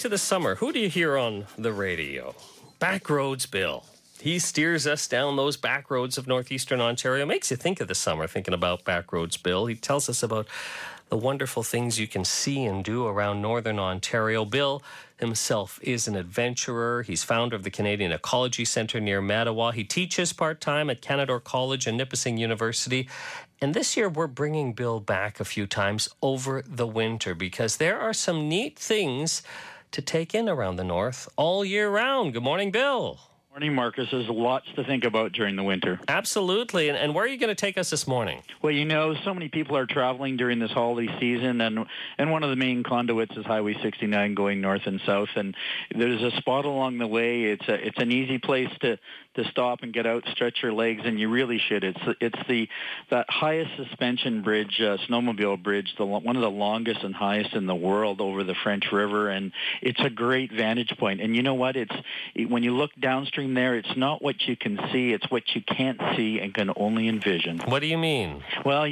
to the summer, who do you hear on the radio? Backroads Bill. He steers us down those back roads of northeastern Ontario. Makes you think of the summer, thinking about Backroads Bill. He tells us about the wonderful things you can see and do around northern Ontario. Bill himself is an adventurer. He's founder of the Canadian Ecology Centre near Mattawa. He teaches part-time at Canadore College and Nipissing University. And this year we're bringing Bill back a few times over the winter because there are some neat things to take in around the north all year round. Good morning, Bill. Morning, Marcus. There's lots to think about during the winter. Absolutely. And where are you going to take us this morning? Well, so many people are traveling during this holiday season, and one of the main conduits is Highway 69 going north and south. And there's a spot along the way. It's an easy place to stop and get out, stretch your legs, and you really should. It's that highest suspension bridge, snowmobile bridge, one of the longest and highest in the world over the French River, and it's a great vantage point. And you know what? When you look downstream there, it's not what you can see, it's what you can't see and can only envision. What do you mean? Well,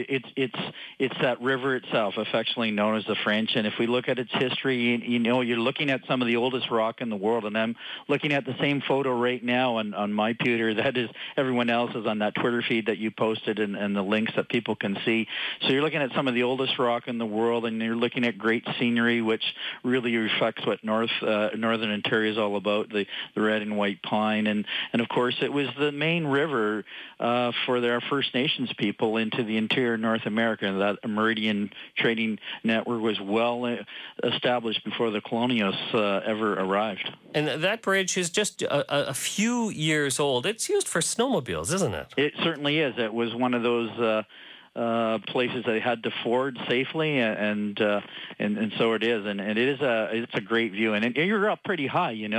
it's that river itself, affectionately known as the French, and if we look at its history, you're looking at some of the oldest rock in the world, and I'm looking at the same photo right now on my computer. That is, everyone else is on that Twitter feed that you posted and the links that people can see. So you're looking at some of the oldest rock in the world, and you're looking at great scenery, which really reflects what northern Ontario is all about, the red and white pine. And of course, it was the main river for their First Nations people into the interior North America. That Meridian trading network was well established before the colonialists ever arrived. And that bridge is just a few years old. It's used for snowmobiles, isn't it? It certainly is. It was one of those places they had to ford safely, and so it is, and it's a great view, and you're up pretty high, you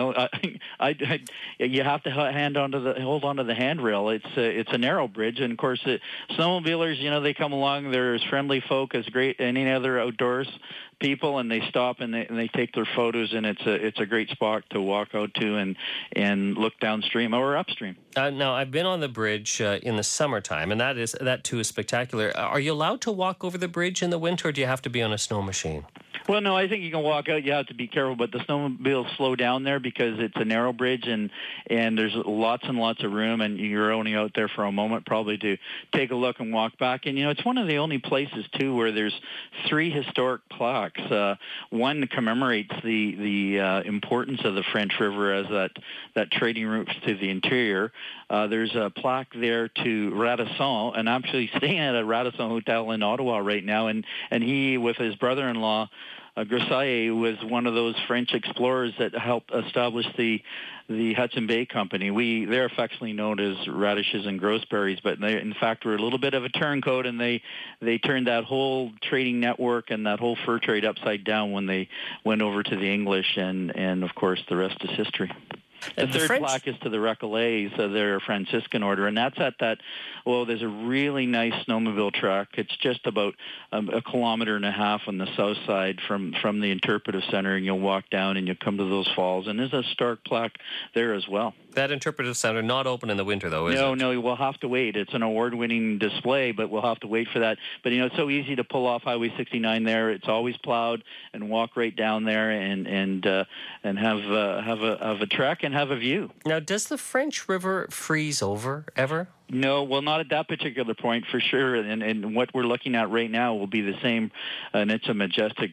have to hold onto the handrail. It's a narrow bridge, and of course snowmobilers, they come along, they're as friendly folk as any other outdoors people, and they stop and they take their photos, and it's a great spot to walk out to and look downstream or upstream. Now, I've been on the bridge in the summertime, and that too is spectacular. Are you allowed to walk over the bridge in the winter, or do you have to be on a snow machine? Well, no, I think you can walk out. You have to be careful, but the snowmobiles slow down there because it's a narrow bridge, and there's lots and lots of room, and you're only out there for a moment probably to take a look and walk back. And, it's one of the only places, too, where there's 3 historic plaques. One commemorates the importance of the French River as that trading route to the interior. There's a plaque there to Radisson, and I'm actually staying at a Radisson hotel in Ottawa right now, and he, with his brother-in-law, Groseilliers, was one of those French explorers that helped establish the Hudson Bay Company. They're affectionately known as radishes and gooseberries, but they, in fact, were a little bit of a turncoat, and they turned that whole trading network and that whole fur trade upside down when they went over to the English, and of course, the rest is history. The third plaque is to the Recollets, their Franciscan order, and that's at there's a really nice snowmobile track. It's just about a kilometer and a half on the south side from the interpretive center, and you'll walk down and you'll come to those falls, and there's a historic plaque there as well. That interpretive center not open in the winter, though, is it? No, we'll have to wait. It's an award-winning display, but we'll have to wait for that. But, it's so easy to pull off Highway 69 there. It's always plowed, and walk right down there and have a trek and have a view. Now, does the French River freeze over ever? No, well, not at that particular point for sure. And what we're looking at right now will be the same, and it's a majestic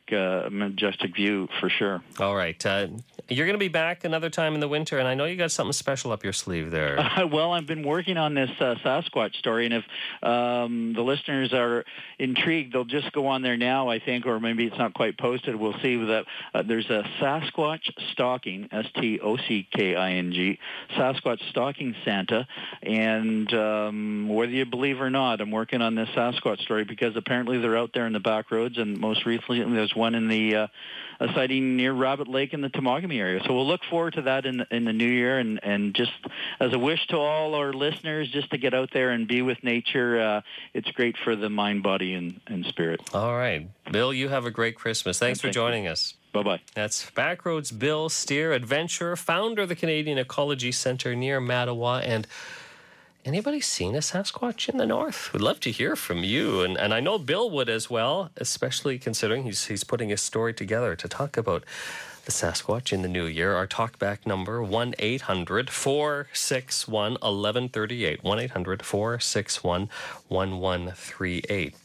view for sure. All right. You're going to be back another time in the winter, and I know you got something special up your sleeve there. Well, I've been working on this Sasquatch story, and if the listeners are intrigued, they'll just go on there now, I think, or maybe it's not quite posted. We'll see that there's a Sasquatch stalking, Stocking, Sasquatch stalking Santa, and whether you believe or not, I'm working on this Sasquatch story because apparently they're out there in the back roads, and most recently there's one in a sighting near Rabbit Lake in the Temagami area. So we'll look forward to that in the new year, and just as a wish to all our listeners, just to get out there and be with nature. It's great for the mind, body, and spirit. All right. Bill, you have a great Christmas. Thanks for joining us. Bye-bye. That's Backroads Bill Steer, adventurer, founder of the Canadian Ecology Centre near Mattawa. And anybody seen a Sasquatch in the north? We'd love to hear from you. And I know Bill would as well, especially considering he's putting his story together to talk about the Sasquatch in the new year. Our talkback number, 1-800-461-1138. 1-800-461-1138.